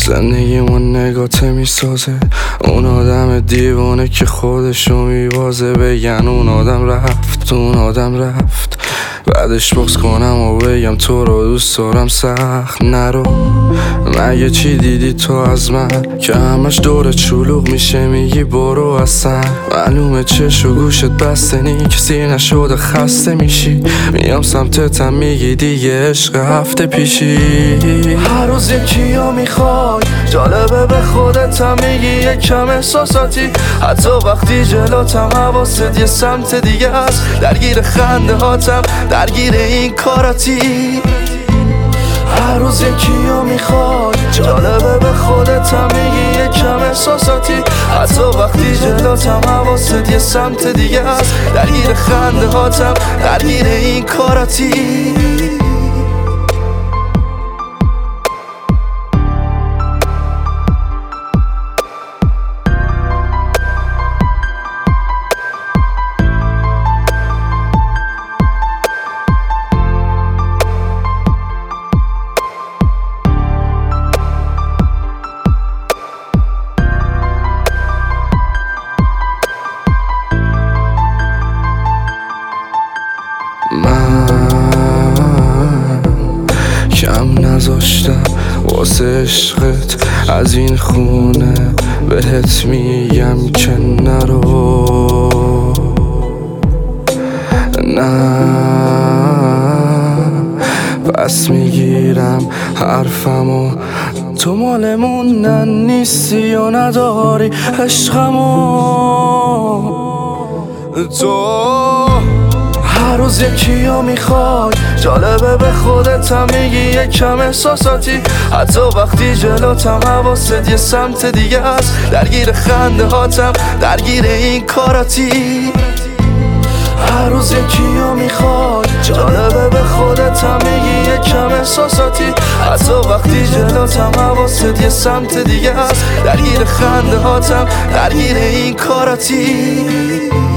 زندگیمون نگاته میسازه، اون آدم دیوانه که خودشو میبازه. بگن اون آدم رفت، اون آدم رفت، بعدش بغض کنم و بگم تو رو دوست دارم. سخت نرو، مگه چی دیدی تو از من که همش دورت شلوغ میشه؟ میگی برو اصلا، معلومه چش و گوشت بسته نی، کسی نشده خسته میشی. میام سمتتم میگی دیگه عشق هفته پیشی. هر روز یکیو میخوای، جالبه به خودتم میگی یکم احساساتی، حتی وقتی جلوتم حواست یه سمت دیگه است. درگیر خنده هاتم، درگیر این کاراتی. هر روز یکیو میخوای، جالبه به خودتم میگی یکم احساساتی، حتی وقتی جلوتم حواست یه سمت دیگه است. درگیر خنده هاتم، درگیر این کاراتی. من کم نذاشتم واسه عشقت، از این خونه بهت میگم که نرو. نه پس میگیرم حرفمو، تو مال موندن نیستی و نداری عشقمو. تو هر روز یکیو میخوای، جالبه به خودتم میگی یکم احساساتی، حتی وقتی جلوتم حواست یه سمت دیگه است. درگیر خنده هاتم، درگیر این کاراتی. هر روز یکیو میخوای، جالبه به خودتم میگی یکم احساساتی، حتی وقتی جلوتم حواست یه سمت دیگه است. درگیر خنده هاتم، درگیر این کاراتی.